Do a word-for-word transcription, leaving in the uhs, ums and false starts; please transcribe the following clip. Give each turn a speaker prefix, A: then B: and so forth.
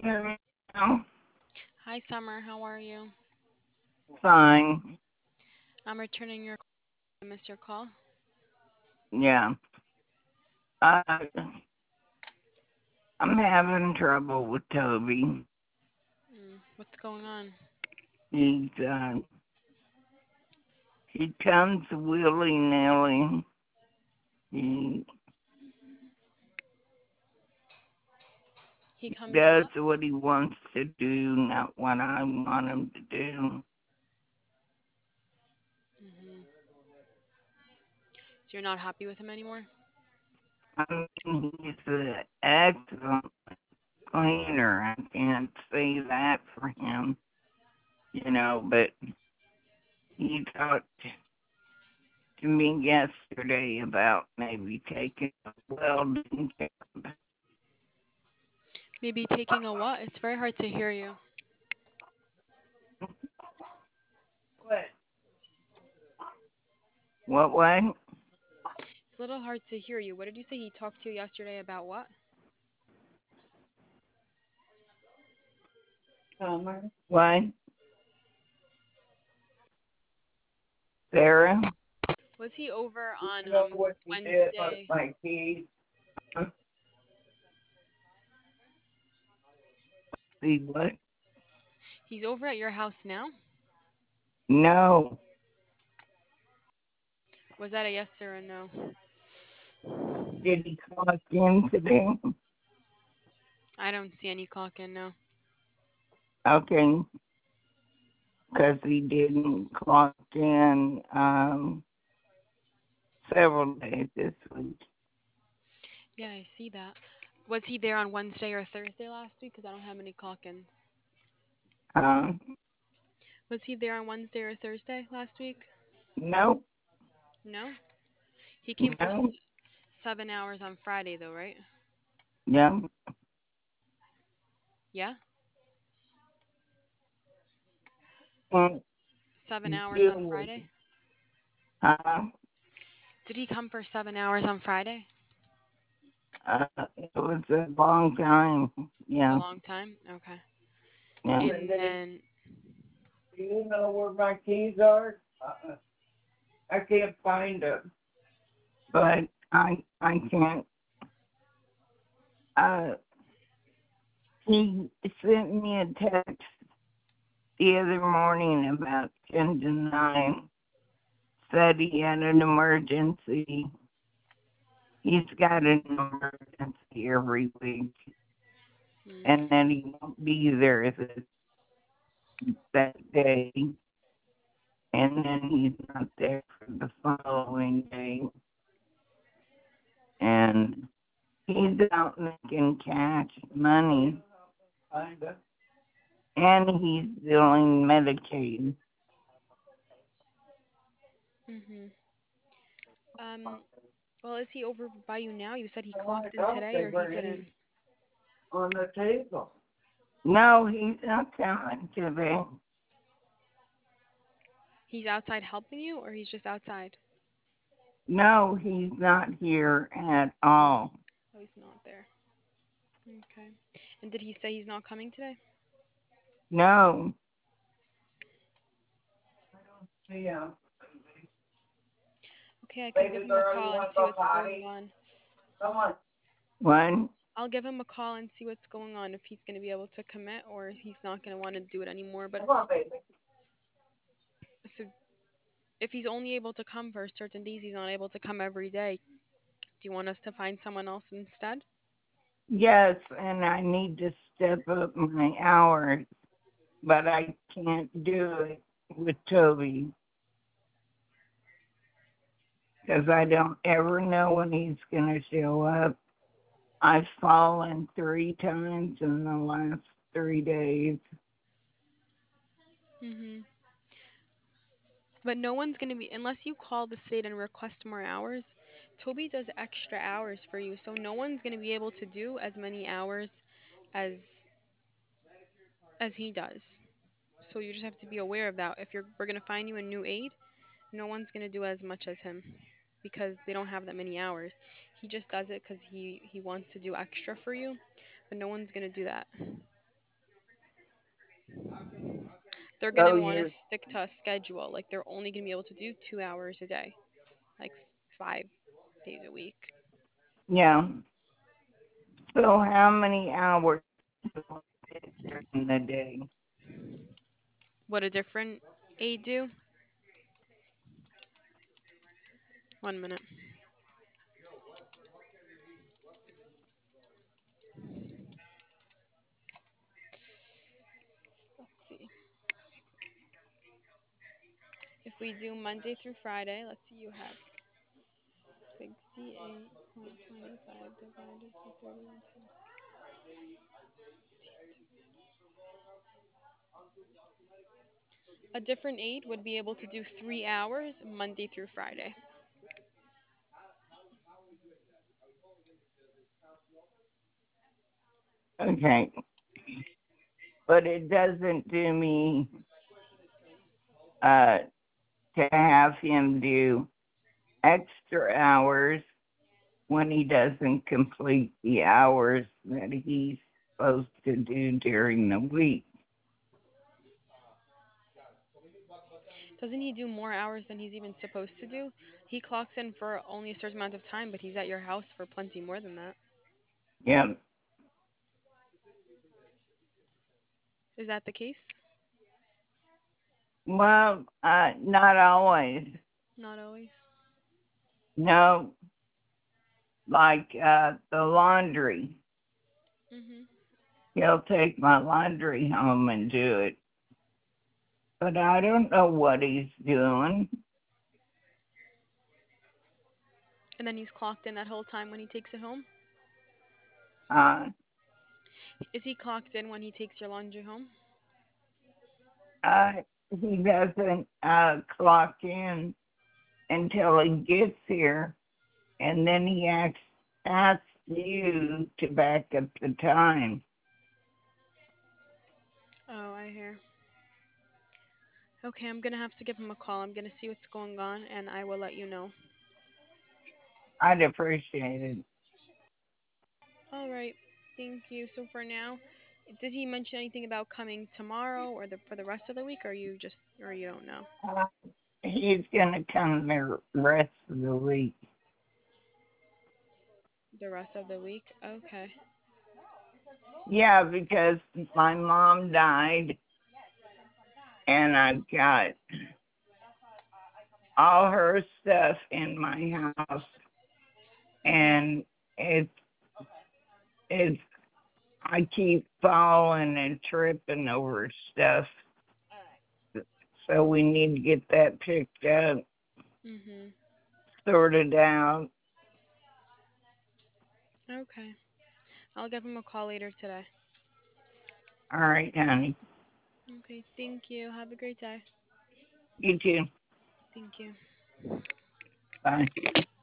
A: hear me now?
B: Hi, Summer. How are you?
A: Fine.
B: I'm returning your call. I missed your call.
A: Yeah. Uh, I'm having trouble with Toby.
B: Mm, what's going on?
A: He's uh, he comes willy nilly. He
B: He comes
A: does
B: what?
A: what he wants to do, not what I want him to do.
B: Hmm. So you're not happy with him anymore?
A: I mean, he's an excellent cleaner. I can't say that for him, you know, but he talked to me yesterday about maybe taking a welding job.
B: Maybe taking a what? It's very hard to hear you.
A: What? What way?
B: It's a little hard to hear you. What did you say he talked to you yesterday about what?
A: What? Sarah?
B: Was he over on
A: You know
B: um
A: what you did with
B: Wednesday?
A: my keys? See what?
B: He's over at your house now?
A: No.
B: Was that a yes or a no?
A: Did he clock in today?
B: I don't see any clock in, no.
A: Okay. Because he didn't clock in um, several days this week.
B: Yeah, I see that. Was he there on Wednesday or Thursday last week? Because I don't have any clock ins.
A: Uh,
B: Was he there on Wednesday or Thursday last week?
A: nope.
B: No? He came for
A: No.
B: s- seven hours on Friday, though, right?
A: Yeah.
B: Yeah?
A: Can't
B: Seven hours
A: deal
B: on
A: with it.
B: Friday?
A: Uh,
B: Did he come for seven hours on Friday?
A: uh, it was a long time.
B: It was a
A: Yeah.
B: long time? Okay.
A: Yeah.
B: And then,
A: Do you know where my keys are? Uh, I can't find them. But I I can't. Uh, he sent me a text the other morning about ten to nine. Said he had an emergency. He's got an emergency every week,
B: mm,
A: and then he won't be there this, that day, and then he's not there for the following day, and he's out making cash money, and he's doing Medicaid.
B: mm-hmm. Um, well, is he over by you now? You said he clocked in today or he didn't?
A: On the table. No, he's not coming today.
B: He's outside helping you or he's just outside?
A: No, he's not here at
B: Mm.
A: all.
B: Oh, he's not there. Okay. And did he say he's not coming today?
A: No. Yeah.
B: Okay, I can give
A: Baby
B: him a
A: girl, you
B: call and
A: want to
B: see
A: go
B: what's going
A: potty?
B: on.
A: Come on. What?
B: I'll give him a call and see what's going on, if he's going to be able to commit or if he's not going to want to do it anymore. But
A: Come on, baby.
B: so if he's only able to come for certain days, he's not able to come every day. Do you want us to find someone else instead?
A: Yes, and I need to step up my hours, but I can't do it with Toby because I don't ever know when he's going to show up. I've fallen three times in the last three days.
B: Hmm. But no one's going to be, unless you call the state and request more hours, Toby does extra hours for you. So no one's going to be able to do as many hours as as he does. So you just have to be aware of that. If you're we're going to find you a new aide, no one's going to do as much as him because they don't have that many hours. He just does it cuz he he wants to do extra for you, but no one's going to do that. They're going
A: So
B: to want to
A: you're,
B: stick to a schedule. Like they're only going to be able to do two hours a day, like five days a week.
A: yeah. So how many hours during the day?
B: What a different aid do? One minute. Let's see. If we do Monday through Friday, let's see, you have sixty-eight point two five divided by thirty-one. A different aide would be able to do three hours Monday through Friday.
A: Okay. But it doesn't do me uh, to have him do extra hours when he doesn't complete the hours that he's supposed to do during the week.
B: Doesn't he do more hours than he's even supposed to do? He clocks in for only a certain amount of time, but he's at your house for plenty more than that.
A: Yep.
B: Is that the case?
A: Well, uh, not always.
B: Not always.
A: No, like uh, the laundry.
B: Mhm.
A: He'll take my laundry home and do it. But I don't know what he's doing.
B: And then he's clocked in that whole time when he takes it home?
A: Uh,
B: Is he clocked in when he takes your laundry home?
A: uh, he doesn't uh, clock in until he gets here, and then he asks, asks you to back up the time.
B: Oh, I hear. Okay, I'm gonna have to give him a call. I'm gonna see what's going on, and I will let you know.
A: I'd appreciate it.
B: All right. Thank you. So for now, did he mention anything about coming tomorrow or the for the rest of the week, or you just or you don't know?
A: Uh, he's going to come the rest of the week.
B: The rest of the week? Okay.
A: Yeah, because my mom died, and I've got all her stuff in my house,
B: Mhm.
A: and it's it's I keep falling and tripping over stuff, so we need to get that picked up,
B: Mhm.
A: sorted out.
B: Okay. I'll give him a call later today.
A: All right, honey.
B: Okay. Thank you. Have a great day.
A: You too.
B: Thank you.
A: Bye.